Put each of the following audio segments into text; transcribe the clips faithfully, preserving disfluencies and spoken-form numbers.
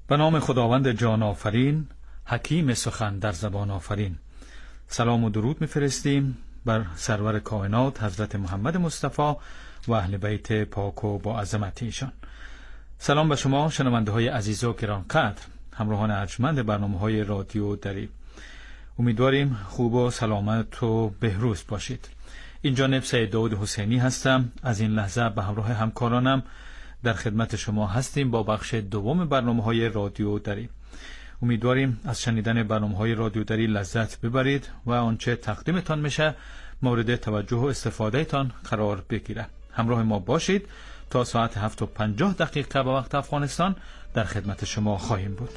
به نام خداوند جان آفرین، حکیم سخن در زبان آفرین. سلام و درود می‌فرستیم بر سرور کائنات حضرت محمد مصطفی و اهل بیت پاک و با عظمت ایشان. سلام به شما شنونده‌های عزیز و گرانقدر، همراهان ارجمند برنامه‌های رادیو دری. امیدواریم خوب و سلامت و بهروز باشید. این جانب سید داود حسینی هستم. از این لحظه به همراه همکارانم در خدمت شما هستیم با بخش دوم برنامه‌های رادیو دری. امیدواریم از شنیدن برنامه‌های رادیو دری لذت ببرید و آنچه تقدیمتان میشه مورد توجه و استفاده تان قرار بگیره. همراه ما باشید تا ساعت هفت و پنجاه دقیقه به وقت افغانستان در خدمت شما خواهیم بود.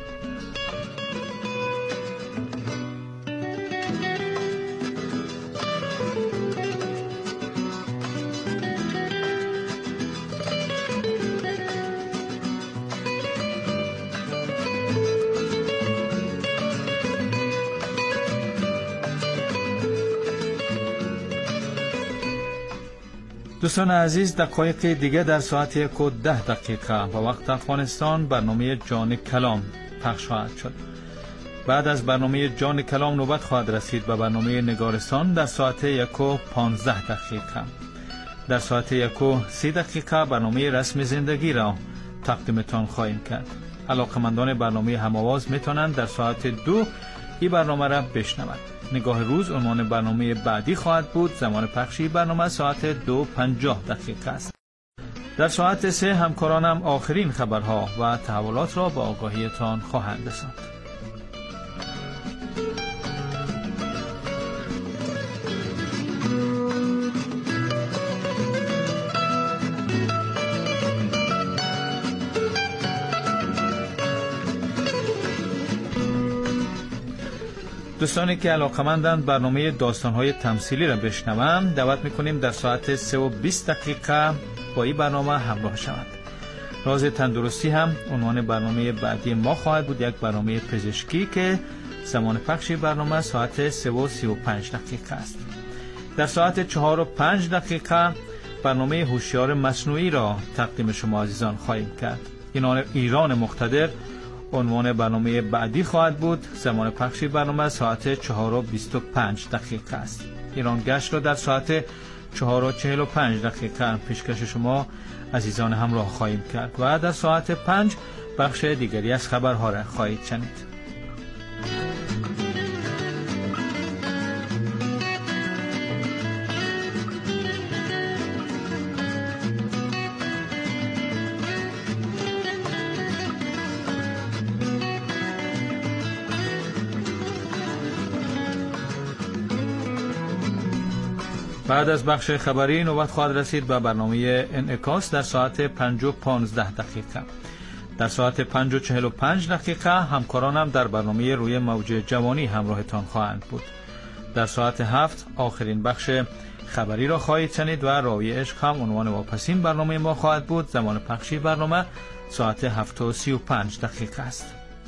دوستان عزیز، دقایق دیگه در ساعت یک و ده دقیقه با وقت افغانستان برنامه جان کلام پخش خواهد شد. بعد از برنامه جان کلام نوبت خواهد رسید به برنامه نگارستان در ساعت یک و پانزده دقیقه. در ساعت یک و سی دقیقه برنامه رسم زندگی را تقدیمتان خواهیم کرد. علاقمندان برنامه هم‌آواز میتونند در ساعت دو این برنامه را بشنوند. نگاه روز عنوان برنامه بعدی خواهد بود. زمان پخشی برنامه ساعت دو پنجاه دقیقه است. در ساعت سه همکارانم آخرین خبرها و تحولات را به آگاهیتان خواهند رساند. دوستانی که علاقمندند برنامه داستان‌های تمثیلی را بشنوند، دعوت می‌کنیم در ساعت سه و بیست دقیقه با این برنامه همراه شوند. راز تندرستی هم عنوان برنامه بعدی ما خواهد بود، یک برنامه پزشکی که زمان پخش برنامه ساعت سه و سی و پنج دقیقه است. در ساعت چهار و پنج دقیقه برنامه هوشیار مصنوعی را تقدیم شما عزیزان خواهیم کرد. این ایران مقتدر عنوان برنامه بعدی خواهد بود. زمان پخش برنامه ساعت چهار و بیست و پنج دقیقه است. ایران گشت را در ساعت چهار و چهل و پنج دقیقه پیشکش شما عزیزان همراه خواهیم کرد و در ساعت پنج بخش دیگری از خبرها را خواهید شنید. بعد از بخش خبری نوبت خواهد رسید به برنامه انعکاس در ساعت پنج و پانزده دقیقه. در ساعت پنج و چهل و پنج دقیقه همکارانم در برنامه روی موج جوانی همراهتان خواهند بود. در ساعت هفت آخرین بخش خبری را خواهید شنید و راوی عشق هم عنوان واپسین برنامه ما خواهد بود. زمان پخشی برنامه ساعت هفت و سی و پنج دقیقه است.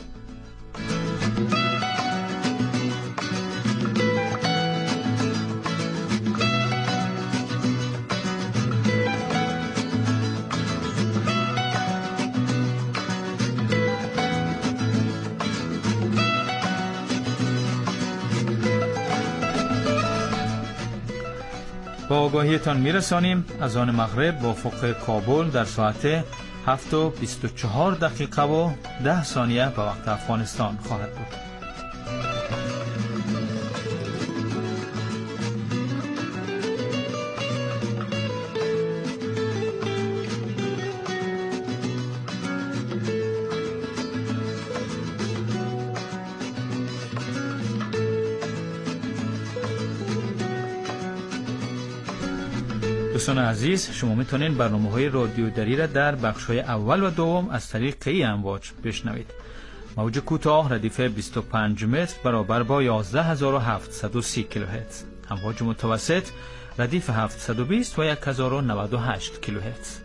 با آگاهیتان میرسانیم از آن مغرب با افق کابل در ساعت هفت و بیست و چهار دقیقه و ده ثانیه به وقت افغانستان خواهد بود. دوستان عزیز، شما میتونید برنامه‌های رادیو دری را در بخش‌های اول و دوم از طریق این امواج بشنوید. موج کوتاه ردیف بیست و پنج متر برابر با یازده هزار و هفتصد و سی کیلوهرتز، امواج متوسط ردیف هفتصد و بیست و یک هزار و نود و هشت کیلوهرتز.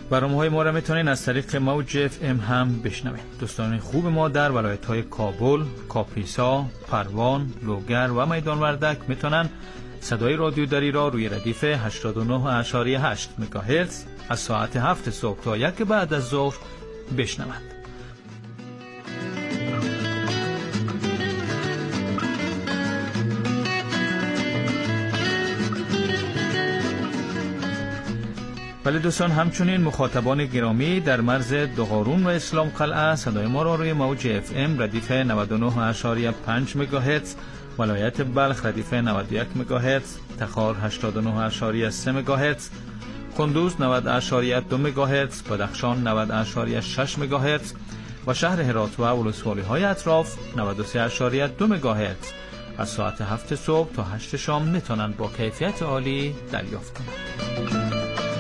برنامه‌های ما را میتونین از طریق موج اف ام هم بشنوید. دوستان خوب ما در ولایت‌های کابل، کاپیسا، پروان، لوگر و میدان وردک میتونن صدای رادیو دری را روی ردیف هشتاد و نه اشاری هشت مگاهرتز از ساعت هفت صبح تا یک بعد از ظهر بشنوند. ولی دوستان همچنین مخاطبان گرامی در مرز دوغارون و اسلام قلعه صدای ما را روی موج اف ام ردیف نود و نه اشاری پنج مگاهرتز، ولایت بلخ ردیف نود و یک مگاهرتز، تخار هشتاد و نه اشاری سه مگاهرتز، کندوز نود اشاری دو مگاهرتز، بدخشان نود اشاری شش مگاهرتز و شهر هرات و ولسوالی‌های اطراف نود و سه اشاری دو مگاهرتز از ساعت هفت صبح تا هشت شام میتونن با کیفیت عالی دریافت کنند.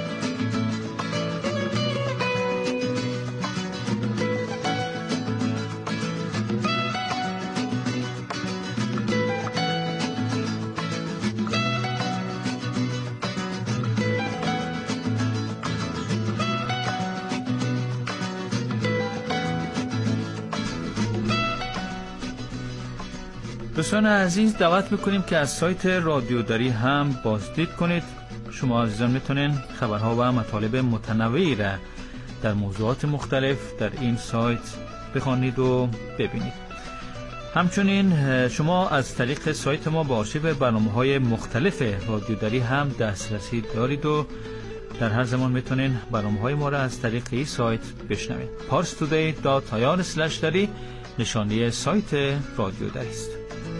دوستان عزیز، دعوت میکنیم که از سایت رادیو دری هم بازدید کنید. شما عزیزان میتونین خبرها و مطالب متنوعی را در موضوعات مختلف در این سایت بخوانید و ببینید. همچنین شما از طریق سایت ما با آرشیو برنامه‌های مختلف رادیو دری هم دسترسی دارید و در هر زمان میتونین برنامه‌های ما را از طریق این سایت بشنوید. پارس تودی دات آی آر اسلش دری نشانی سایت رادیو دری است.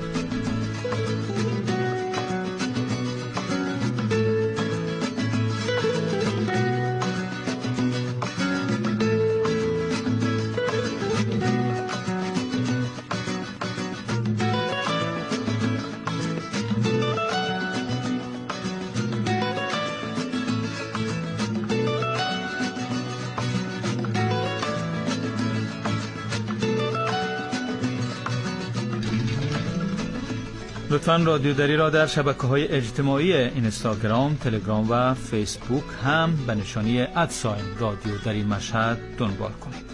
لطفاً رادیو دری را در شبکه‌های اجتماعی اینستاگرام، تلگرام و فیسبوک هم به نشانی ادساین رادیو دری مشهد دنبال کنید.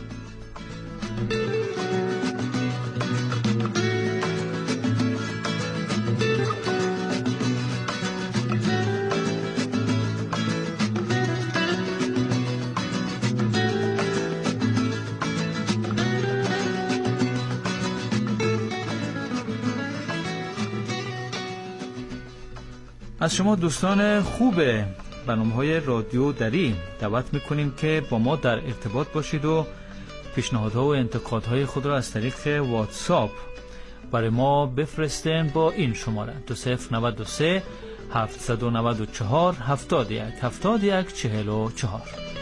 از شما دوستان خوب برنامه‌های رادیو دری دعوت می‌کنیم که با ما در ارتباط باشید و پیشنهادها و انتقادهای خود را از طریق واتساپ برای ما بفرستین با این شماره دو صفر نود و سه هفتصد و نود و چهار هفتاد و یک هفتاد و یک چهل و چهار.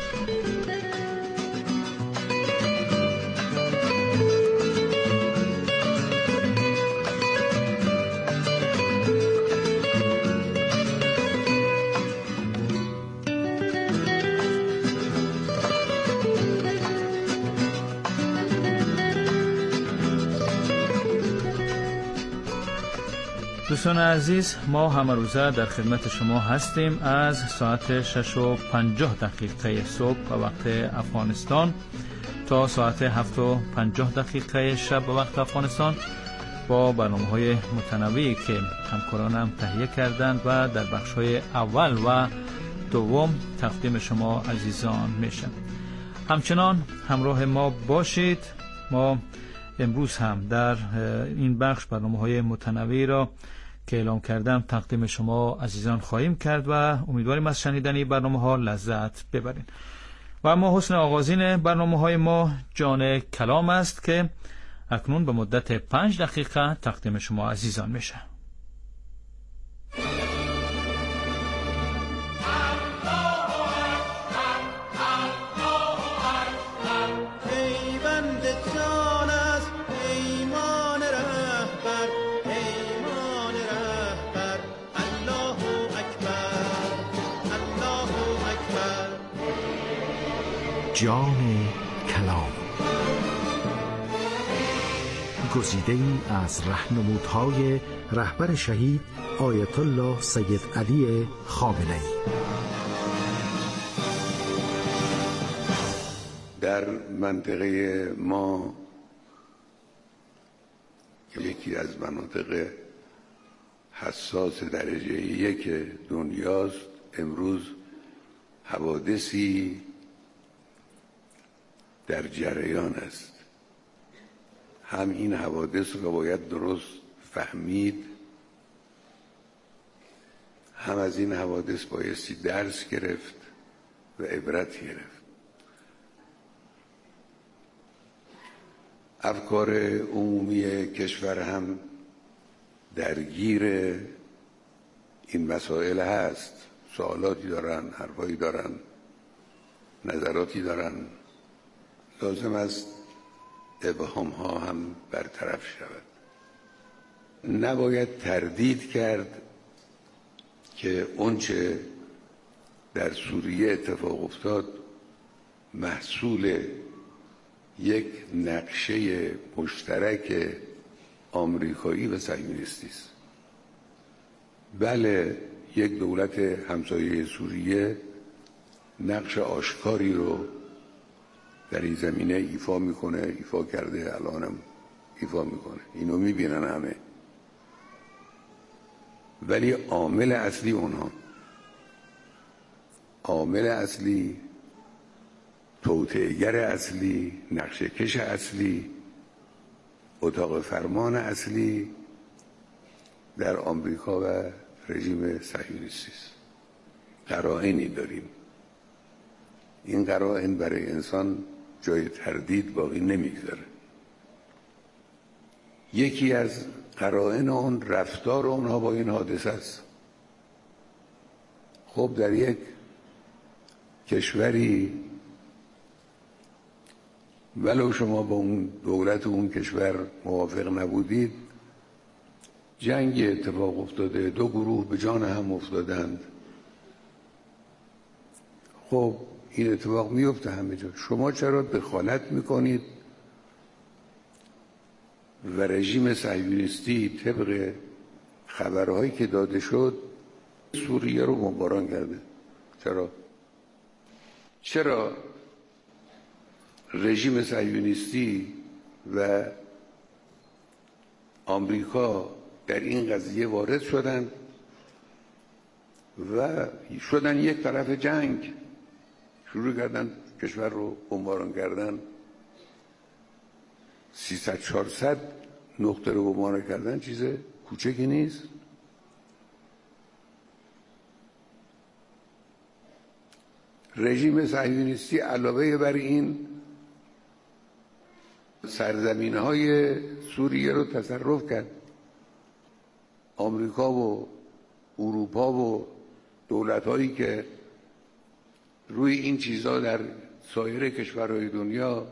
دوستان عزیز، ما همه روزه در خدمت شما هستیم از ساعت شش و پنجاه دقیقه صبح به وقت افغانستان تا ساعت هفت و پنجاه دقیقه شب به وقت افغانستان با برنامه‌های متنوعی که همکارانم تهیه کردند و در بخش‌های اول و دوم تقدیم شما عزیزان میشه. همچنان همراه ما باشید. ما امروز هم در این بخش برنامه‌های متنوعی را که اعلام کردم تقدیم شما عزیزان خواهیم کرد و امیدواریم از شنیدن این برنامه‌ها لذت ببرین. و اما حسن آغازین برنامه‌های ما جان کلام است که اکنون به مدت پنج دقیقه تقدیم شما عزیزان میشه. جان کلام، گزیده‌ای از راهنمودهای رهبر شهید آیت الله سید علی خامنه‌ای. در منطقه ما که یکی از مناطق حساس درجه یک دنیاست، امروز حوادثی در جریان است. هم این حوادث رو باید درست فهمید، هم از این حوادث بایستی درس گرفت و عبرت گرفت. افکار عمومی کشور هم درگیر این مسائل هست، سوالاتی دارن، حرفایی دارن، نظراتی دارن. لازم است ابهام ها هم برطرف شود. نباید تردید کرد که اونچه در سوریه اتفاق افتاد محصول یک نقشه مشترک آمریکایی و صهیونیستی است. بله، یک دولت همسایه سوریه نقش آشکاری رو در این زمینه ایفا میکنه، ایفا کرده، الانم ایفا میکنه، اینو میبینن همه. ولی عامل اصلی اونها، عامل اصلی، توطئه‌گر اصلی، نقشه کش اصلی، اتاق فرمان اصلی در آمریکا و رژیم صهیونیستی است. قرائنی داریم. این قرائن برای انسان جای تردید باقی نمیگذاره. یکی از قرائن اون رفتار اونها با این حادثه است. خب در یک کشوری ولو شما با اون دولت و اون کشور موافق نبودید، جنگ اتفاق افتاده، دو گروه به جان هم افتادند. خب این اتفاق میفته همه جا. شما چرا دخالت میکنید و رژیم صهیونیستی طبق خبرهایی که داده شد سوریه رو بمباران کرده؟ چرا؟ چرا رژیم صهیونیستی و آمریکا در این قضیه وارد شدند و شدن یک طرف جنگ، شروع کردن کشور رو بمباران کردن؟ سیصد چهارصد نقطه رو بمباران کردن چیز کوچکی نیست. رژیم صهیونیستی علاوه بر این سرزمین‌های سوریه رو تصرف کرد. آمریکا و اروپا و دولت‌هایی که روی این چیزا در سایر کشورهای دنیا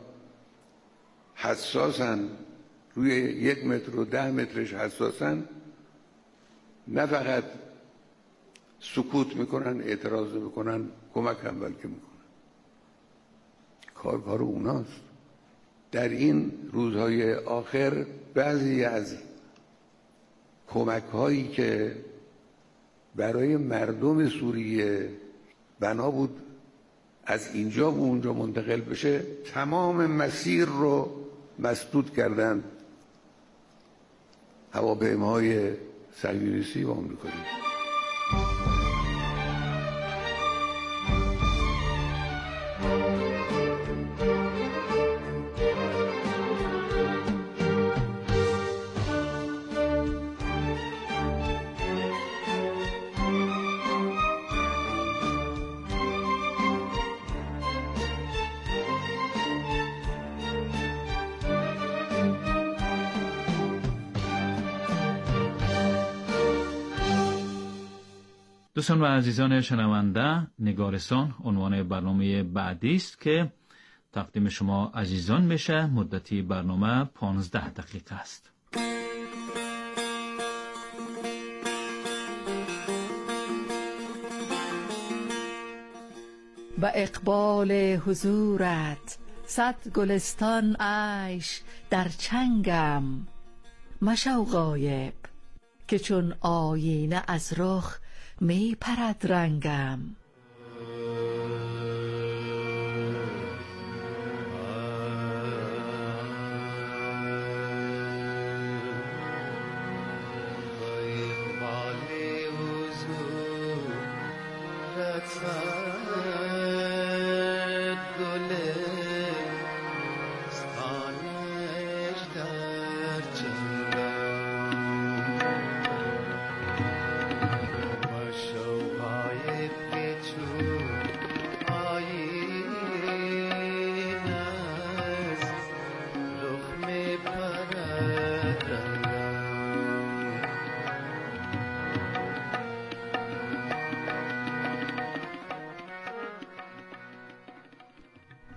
حساسن، روی یک متر و ده مترش حساسن، نه فقط سکوت میکنن، اعتراض میکنن، کمک هم بلکه میکنن. کار کار اوناست. در این روزهای آخر بعضی از کمک هایی که برای مردم سوریه بنا بود از اینجا و اونجا منتقل بشه، تمام مسیر رو مسدود کردن هواپیماهای صهیونیستی و آمریکایی. دوستان و عزیزان شنونده، نگارستان عنوان برنامه بعدی است که تقدیم شما عزیزان میشه. مدتی برنامه پانزده دقیقه است. با اقبال حضورت صد گلستان عیش در چنگم، مشو غایب که چون آینه از رخ می پرد رنگم.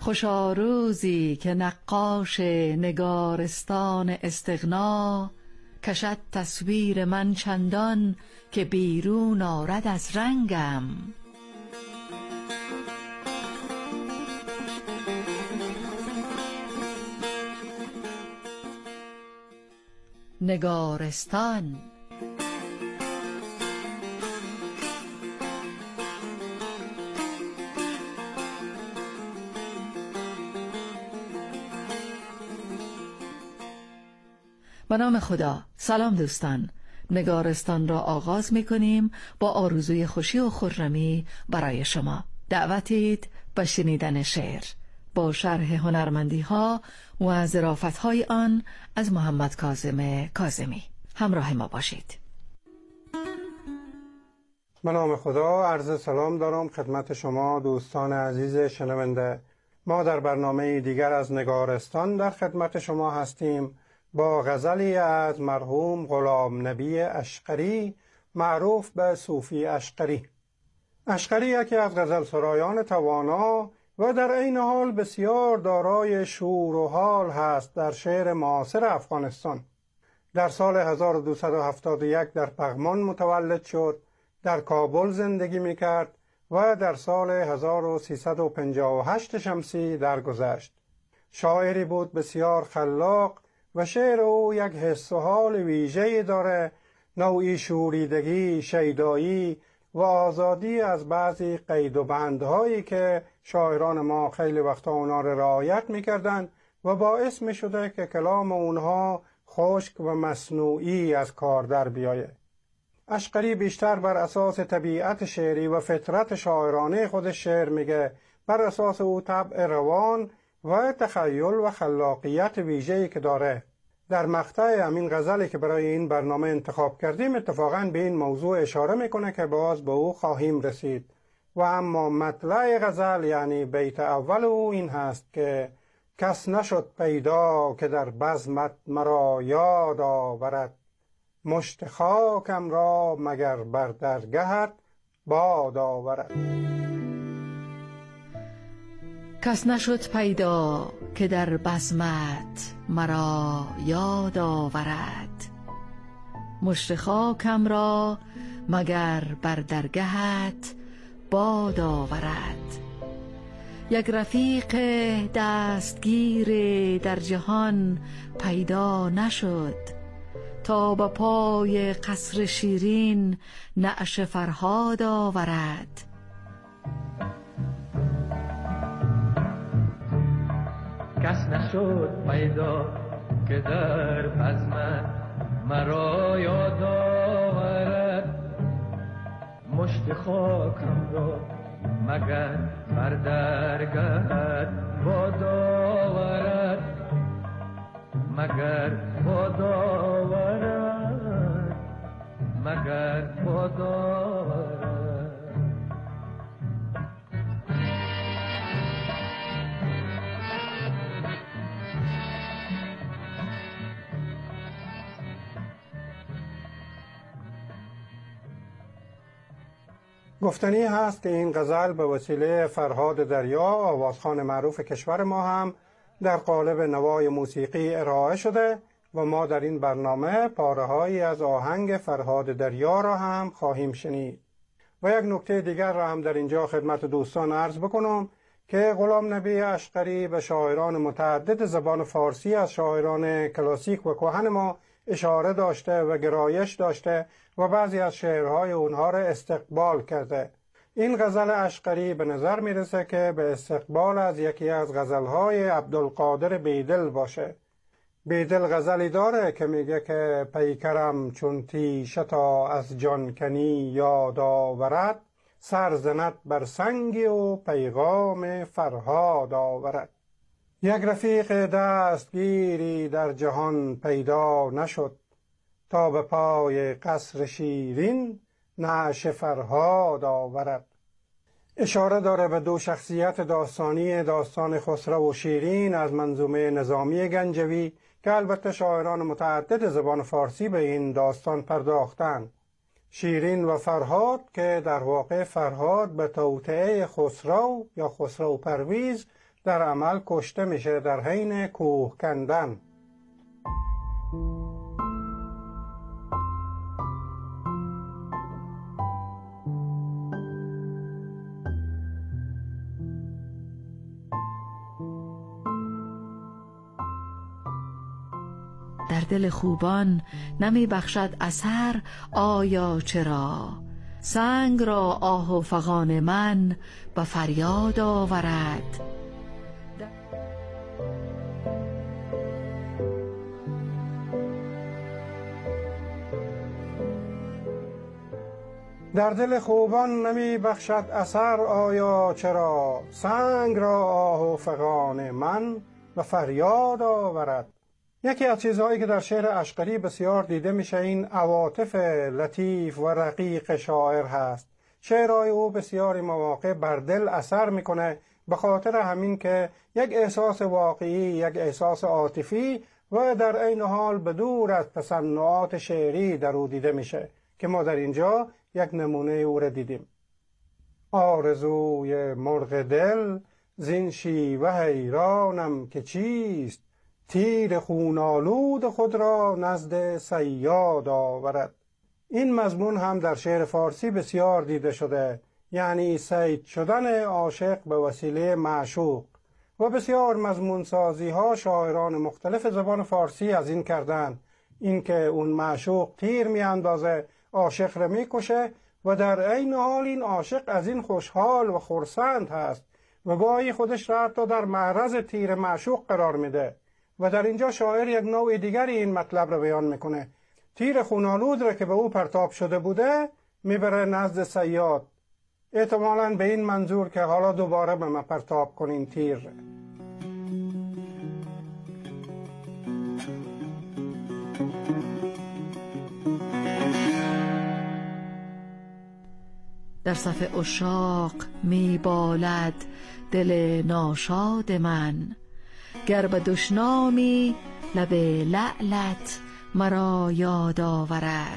خوشا روزی که نقاش نگارستان استغنا کشد تصویر من چندان که بیرون آرد از رنگم. نگارستان به نام خدا. سلام دوستان، نگارستان را آغاز می کنیم با آرزوی خوشی و خرمی برای شما. دعوتید به شنیدن شعر با شرح هنرمندی ها و ظرافت های آن از محمد کاظم کاظمی. همراه ما باشید. به نام خدا. عرض سلام دارم خدمت شما دوستان عزیز شنونده. ما در برنامه دیگر از نگارستان در خدمت شما هستیم با غزلی از مرحوم غلام نبی اشقری معروف به صوفی اشقری. اشقری یکی از غزل سرایان توانا و در عین حال بسیار دارای شور و حال هست در شعر معاصر افغانستان. در سال هزار و دویست و هفتاد و یک در پغمان متولد شد، در کابل زندگی میکرد و در سال هزار و سیصد و پنجاه و هشت شمسی درگذشت. شاعری بود بسیار خلاق و شعر او یک حس و حال ویژه‌ای داره، نوعی شوریدگی، شیدایی و آزادی از بعضی قید و بندهایی که شاعران ما خیلی وقتا اونا را رعایت میکردن و باعث میشده که کلام اونها خشک و مصنوعی از کار در بیایه. اشقری بیشتر بر اساس طبیعت شعری و فطرت شاعرانه خودش شعر میگه، بر اساس او طبع روان و تخیل و خلاقیت ویژه‌ای که داره. در مقطع همین غزلی که برای این برنامه انتخاب کردیم اتفاقاً به این موضوع اشاره میکنه که باز به او خواهیم رسید. و اما مطلع غزل یعنی بیت اول او این هست که کس نشد پیدا که در بزمت مرا یاد آورد، مشت خاکم را مگر بر درگهت باد آورد. کس نشد پیدا که در بزمت مرا یاد آورد، مشت خاکم را مگر بر درگهت باد آورد. یک رفیق دستگیر در جهان پیدا نشد، تا به پای قصر شیرین نعش فرهاد آورد. کس نشد پیدا که در بزمت مرا یاد آورد، مشت خاکم را مگر بر درگهت باد آورد، مگر باد آورد، مگر باد آورد. گفتنی هست که این غزل به وسیله فرهاد دریا، آوازخوان معروف کشور ما هم در قالب نوای موسیقی ارائه شده و ما در این برنامه پاره‌هایی از آهنگ فرهاد دریا را هم خواهیم شنید. و یک نکته دیگر را هم در اینجا خدمت دوستان عرض بکنم که غلام نبی اشقری به شاعران متعدد زبان فارسی از شاعران کلاسیک و کهن ما اشاره داشته و گرایش داشته و بعضی از شعرهای اونها را استقبال کرده. این غزل اشقری به نظر میرسه که به استقبال از یکی از غزلهای عبدالقادر بیدل باشه. بیدل غزلی داره که میگه که پیکرم چون تیشتا از جان کنی یاد آورد، سر زند بر سنگی و پیغام فرهاد آورد. یک رفیق دستگیری در جهان پیدا نشد، تا به پای قصر شیرین نعش فرهاد آورد. اشاره داره به دو شخصیت داستانی داستان خسرو و شیرین از منظومه نظامی گنجوی که البته شاعران متعدد زبان فارسی به این داستان پرداختند. شیرین و فرهاد که در واقع فرهاد به توطئه خسرو یا خسرو پرویز در عمل کشته میشه در حین کوه کندن. در دل خوبان نمی بخشد اثر آیا چرا؟ سنگ را آه و فغان من به فریاد آورد. در دل خوبان نمی بخشد اثر آیا چرا؟ سنگ را آه و فغان من به فریاد آورد. یکی از چیزهایی که در شعر اشقری بسیار دیده میشه این عواطف لطیف و رقیق شاعر هست. شعرهای او بسیاری مواقع بر دل اثر میکنه، به خاطر همین که یک احساس واقعی، یک احساس عاطفی و در عین حال بدور از تصنعات شعری در او دیده میشه که ما در اینجا یک نمونه او را دیدیم. آرزوی مرغ دل زین شیوه حیرانم که چیست، تیر خونالود خود را نزد صیاد آورد. این مضمون هم در شعر فارسی بسیار دیده شده، یعنی صید شدن عاشق به وسیله معشوق، و بسیار مضمون سازی ها شاعران مختلف زبان فارسی از این کردن، اینکه اون معشوق تیر می اندازه، عاشق را می کشه و در عین حال این عاشق از این خوشحال و خرسند هست و گاهی خودش را حتی در معرض تیر معشوق قرار میده. و در اینجا شاعر یک نوع دیگری این مطلب را بیان میکنه. تیر خونالود را که به او پرتاب شده بوده میبره نزد صیاد، احتمالاً به این منظور که حالا دوباره به ما پرتاب کنین تیر. در صف عشاق می بالد دل ناشاد من، گر به دشنامی لب لعلت مرا یاد آورد.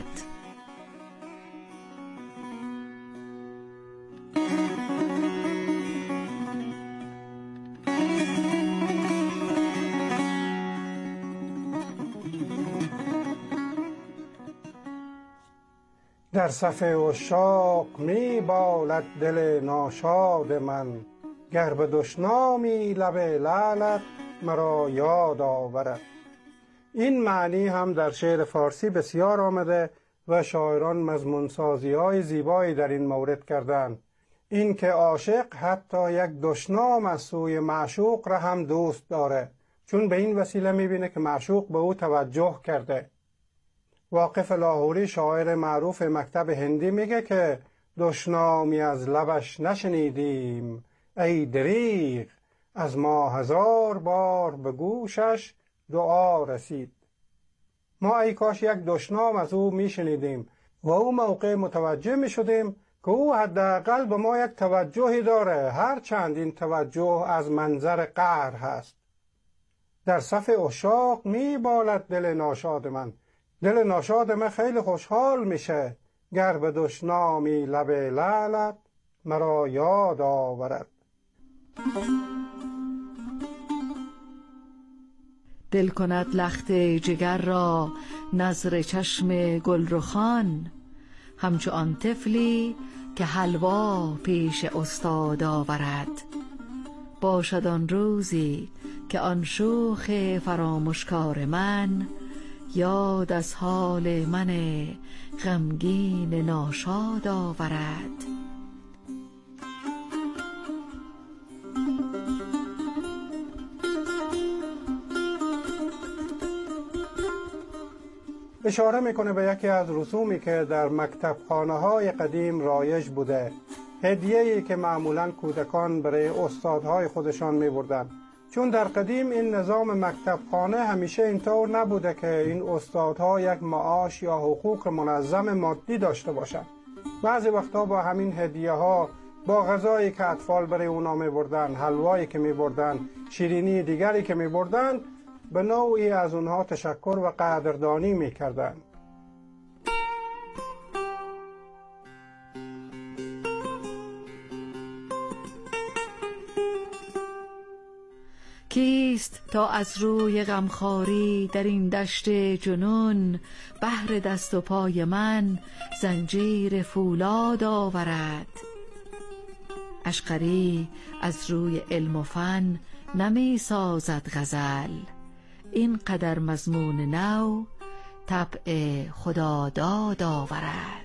در صف عشاق می بالد دل ناشاد من، گر به دشنامی لب لعلت مرا یاد آورد. این معنی هم در شعر فارسی بسیار آمده و شاعران مضمون سازی های زیبایی در این مورد کردند. این که عاشق حتی یک دشنام از سوی معشوق را هم دوست داره، چون به این وسیله میبینه که معشوق به او توجه کرده. واقف لاهوری شاعر معروف مکتب هندی میگه که دشنامی از لبش نشنیدیم ای دریغ، از ما هزار بار به گوشش دعا رسید. ما ای کاش یک دشنام از او میشنیدیم و او موقع متوجه میشدیم که او حداقل به ما یک توجهی داره، هر چند این توجه از منظر قهر هست. در صف عشاق میبالد دل ناشاد من، دل ناشاد من خیلی خوشحال میشه، گر به دشنامی لب لعلت مرا یاد آورد. دل کند لخت جگر را نظر چشم گلرخان، همچو آن طفلی که حلوا پیش استاد آورد. باشد آن روزی که آن شوخ فراموشکار من، یاد از حال من غمگین ناشاد آورد. اشاره میکنه به یکی از رسومی که در مکتبخانه های قدیم رایج بوده، هدیه‌ای که معمولاً کودکان برای استادهای خودشان میبردن. چون در قدیم این نظام مکتبخانه همیشه اینطور نبوده که این استادها یک معاش یا حقوق منظم مادی داشته باشند. بعضی وقتا با همین هدیه ها، با غذایی که اطفال برای اونا میبردن، حلوایی که میبردن، شیرینی دیگری که میبردن، به نوعی از اونها تشکر و قدردانی میکردن. کیست تا از روی غمخواری در این دشت جنون بهر دست و پای من زنجیر فولاد آورد؟ اشقری از روی علم و فن نمی سازد غزل، این قدر مضمون نو طبع خداداد آورد.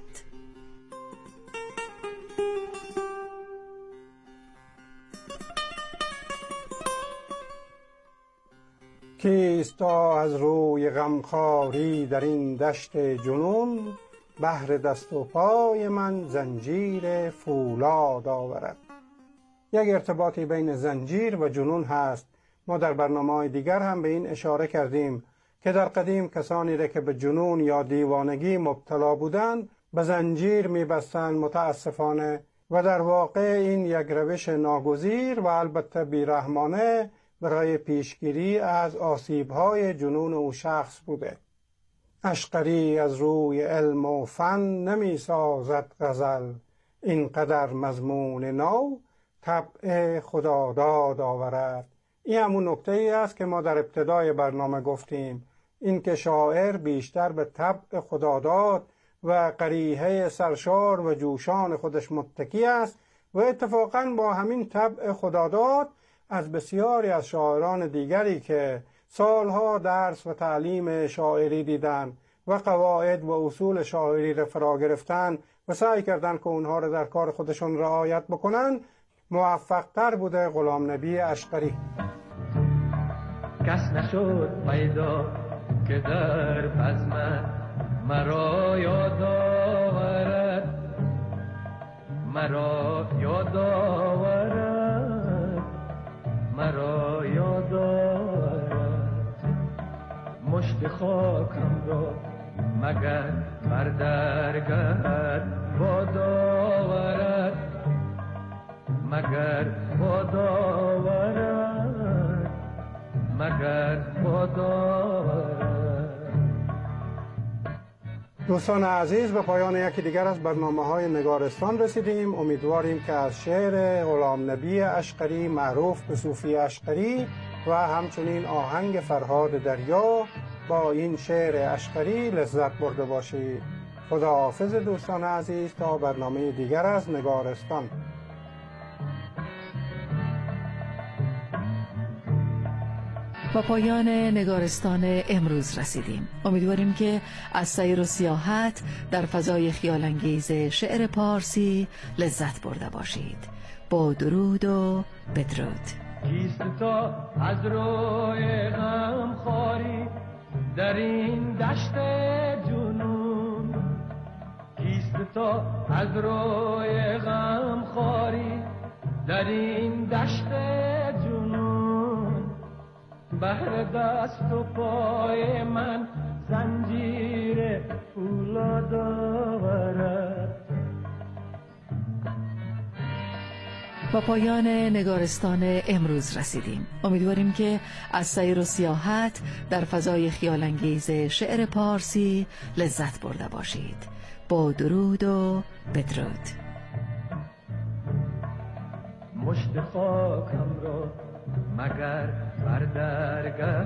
کیست تا از روی غمخواری در این دشت جنون بهر دست و پای من زنجیر فولاد آورد؟ یک ارتباطی بین زنجیر و جنون هست. ما در برنامه‌های دیگر هم به این اشاره کردیم که در قدیم کسانی را که به جنون یا دیوانگی مبتلا بودند به زنجیر می‌بستند متاسفانه، و در واقع این یک روش ناگزیر و البته بیرحمانه برای پیشگیری از آسیب‌های جنون او شخص بوده. اشقری از روی علم و فن نمی سازد غزل، این قدر مضمون نو طبع خداداد آورد. این همون نکته ای است که ما در ابتدای برنامه گفتیم، این که شاعر بیشتر به طبع خداداد و قریحه سرشار و جوشان خودش متکی است و اتفاقاً با همین طبع خداداد از بسیاری از شاعران دیگری که سالها درس و تعلیم شاعری دیدن و قواعد و اصول شاعری را فرا گرفتن و سعی کردن که اونها را در کار خودشون رعایت بکنن، موفق تر بوده غلام نبی اشقری. کس نشد پیدا که در بزم مرا یاد آورد، مرا یاد آورد، مرا یاد آورد. مشت خاکم را مگر بر درگهت باد آورد، مگر باد آورد، مگر باد آورد. دوستان عزیز، به پایان یکی دیگر از برنامه‌های نگارستان رسیدیم. امیدواریم که از شعر غلام نبی اشقری معروف به صوفی اشقری و همچنین آهنگ فرهاد دریا با این شعر اشقری لذت برده باشید. خداحافظ دوستان عزیز تا برنامه دیگر از نگارستان. با پایان نگارستان امروز رسیدیم. امیدواریم که از سیر و سیاحت در فضای خیال‌انگیز شعر پارسی لذت برده باشید. با درود و بدرود. کیست تا از روی غم خاری در این دشت جنون، کیست تا از روی غم خاری در این دشت جنون بهر دست و پای من زنجیر فولاد آورد. با پایان نگارستان امروز رسیدیم. امیدواریم که از سیر و سیاحت در فضای خیال‌انگیز شعر پارسی لذت برده باشید. با درود و بدرود. مشت خاکم را مگر بر درگه